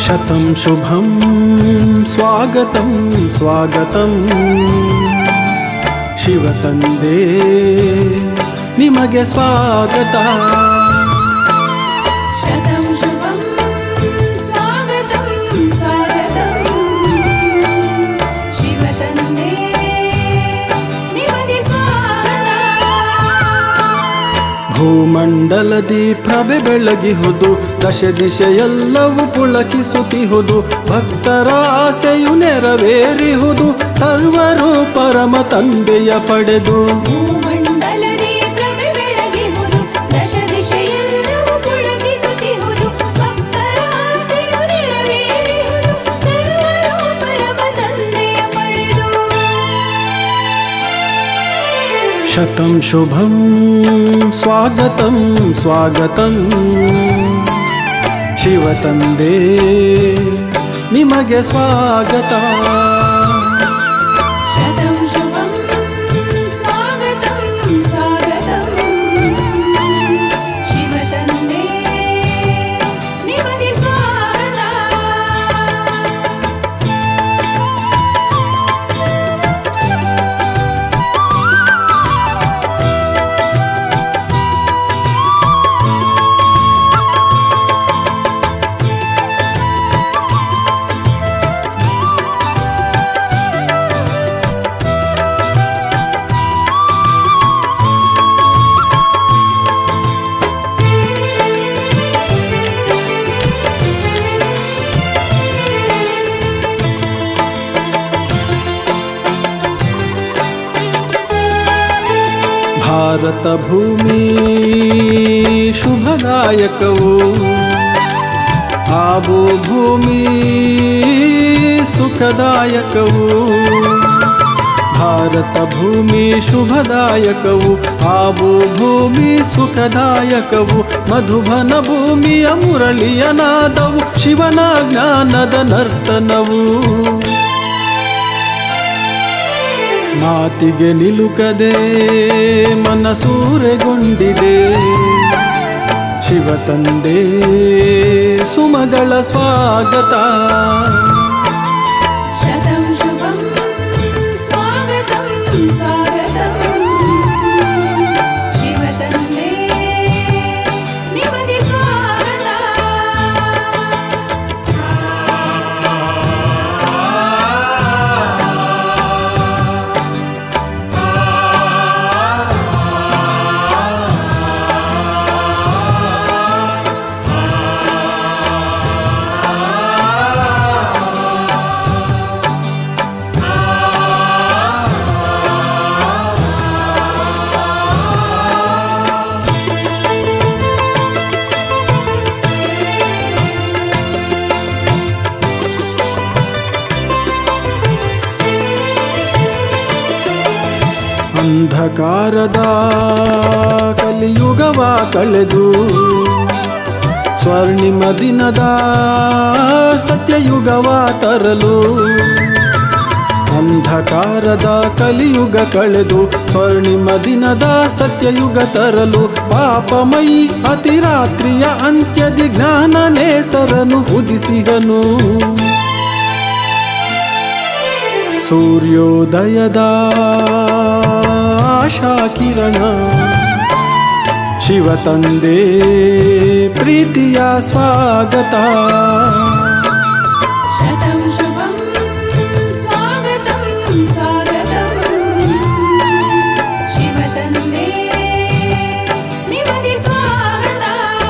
ಶತಂ ಶುಭಂ ಸ್ವಾಗತಂ ಸ್ವಾಗತಂ ಶಿವತಂದೆ ನಿಮಗೆ ಸ್ವಾಗತ. ಶತಂ ಶುಭಂ ಸ್ವಾಗತಂ ಸ್ವಾಗತಂ ಶಿವತಂದೆ ನಿಮಗೆ ಸ್ವಾಗತ. ಭೂಮಂಡಲದಿ ಪ್ರಭೆ ಬೆಳಗಿಹುದು, ದಶ ದಿಶೆಯೆಲ್ಲವೂ ಪುಳಕಿಸುತ್ತಿಹುದು, ಭಕ್ತರ ಆಸೆಯು ನೆರವೇರಿಹುದು, ಸರ್ವರು ಪರಮ ತಂದೆಯ ಪಡೆದು. ಭೂಮಂಡಲದಿ ಪ್ರಭೆ ಬೆಳಗಿಹುದು, ದಶ ದಿಶೆಯೆಲ್ಲವೂ ಪುಳಕಿಸುತ್ತಿಹುದು, ಭಕ್ತರ ಆಸೆಯು ನೆರವೇರಿಹುದು, ಸರ್ವರು ಪರಮ ತಂದೆಯ ಪಡೆದು. ಶತಂ ಶುಭಂ ಸ್ವಾಗತಂ ಸ್ವಾಗತಂ ಶಿವತಂದೆ ನಿಮಗೆ ಸ್ವಾಗತ. ಶತಂ ಶುಭಂ ಸ್ವಾಗತಂ ಸ್ವಾಗತಂ ಶಿವತಂದೆ ನಿಮಗೆ ಸ್ವಾಗತ. ಭಾರತ ಭೂಮಿ ಶುಭದಾಯಕವು, ಆಬು ಭೂಮಿ ಸುಖದಾಯಕವು. ಭಾರತ ಭೂಮಿ ಶುಭದಾಯಕವು, ಆಬು ಭೂಮಿ ಸುಖದಾಯಕವು. ಮಧುಬನ ಭೂಮಿಯ ಮುರಳಿಯ ನಾದವು, ಶಿವನ ಜ್ಞಾನದ ನರ್ತನವು. ಮಾತಿಗೆ ನಿಲುಕದೆ ಮನಸೂರೆಗೊಂಡಿದೆ, ಶಿವತಂದೆ ಸುಮಗಳ ಸ್ವಾಗತ. ಶತಂ ಶುಭಂ ಸ್ವಾಗತಂ ಸ್ವಾಗತಂ ಶಿವತಂದೆ ನಿಮಗೆ ಸ್ವಾಗತ. ಅಂಧಕಾರದ ಕಲಿಯುಗವ ಕಳೆದು, ಸ್ವರ್ಣಿಮ ದಿನದ ಸತ್ಯಯುಗವ ತರಲು. ಅಂಧಕಾರದ ಕಲಿಯುಗ ಕಳೆದು, ಸ್ವರ್ಣಿಮ ದಿನದ ಸತ್ಯಯುಗ ತರಲು. ಪಾಪಮಯಿ ಅತಿರಾತ್ರಿಯ ಅಂತ್ಯದಿ ಜ್ಞಾನ ನೇಸರನು ಉದಿಸಿಗನು. ಸೂರ್ಯೋದಯದ ಆಶಾ ಕಿರಣ, ಶಿವತಂದೆ ಪ್ರೀತಿಯ ಸ್ವಾಗತ. ಶತಂ ಶುಭಂ ಸ್ವಾಗತಂ ಸ್ವಾಗತಂ ಶಿವತಂದೆ ನಿಮಗೆ ಸ್ವಾಗತ.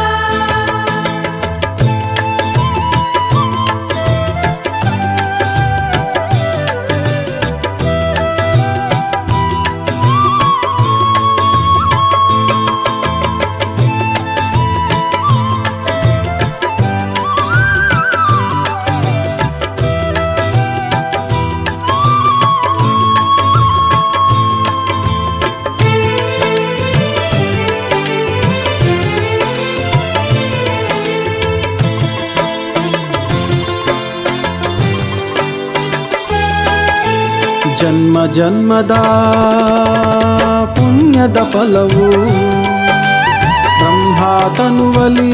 ಜನ್ಮ ಜನ್ಮದ ಪುಣ್ಯದ ಫಲವು, ಬ್ರಹ್ಮ ತನುವಲಿ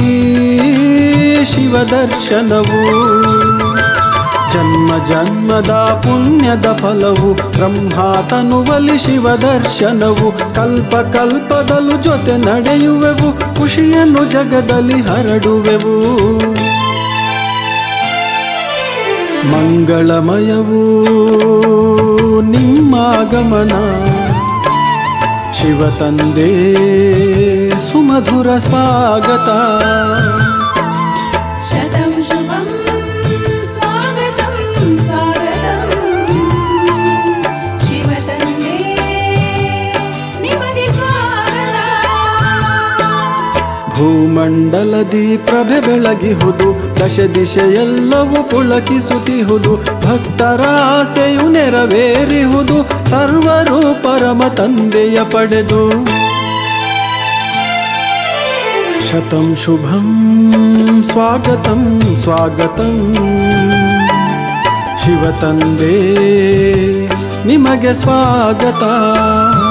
ಶಿವದರ್ಶನವು ಜನ್ಮ ಜನ್ಮದ ಪುಣ್ಯದ ಫಲವು ಬ್ರಹ್ಮ ತನುವಲಿ ಶಿವದರ್ಶನವು ಕಲ್ಪ ಕಲ್ಪದಲ್ಲೂ ಜೊತೆ ನಡೆಯುವೆವು ಖುಷಿಯನ್ನು ಜಗದಲ್ಲಿ ಹರಡುವೆವು ಮಂಗಳಮಯವೂ ನಿಮ್ಮ ಗಮನ ಶಿವ ತಂದೆ ಸುಮಧುರ ಸ್ವಾಗತ ಶತಂ ಶುಭಂ ಸ್ವಾಗತಂ ಸ್ವಾಗತಂ ಶಿವ ತಂದೆ ನಿಮಗೆ ಸ್ವಾಗತ ಭೂಮಂಡಲದಿ ಪ್ರಭೆ ಬೆಳಗಿಹುದು ದಶ ದಿಶೆಯೆಲ್ಲವೂ ಪುಳಕಿಸುತ್ತಿಹುದು ಭಕ್ತರ ಆಸೆಯು ನೆರವೇರಿಹುದು ಸರ್ವರು ಪರಮ ತಂದೆಯ ಪಡೆದು ಶತಂ ಶುಭಂ ಸ್ವಾಗತಂ ಸ್ವಾಗತಂ ಶಿವ ತಂದೆ ನಿಮಗೆ ಸ್ವಾಗತ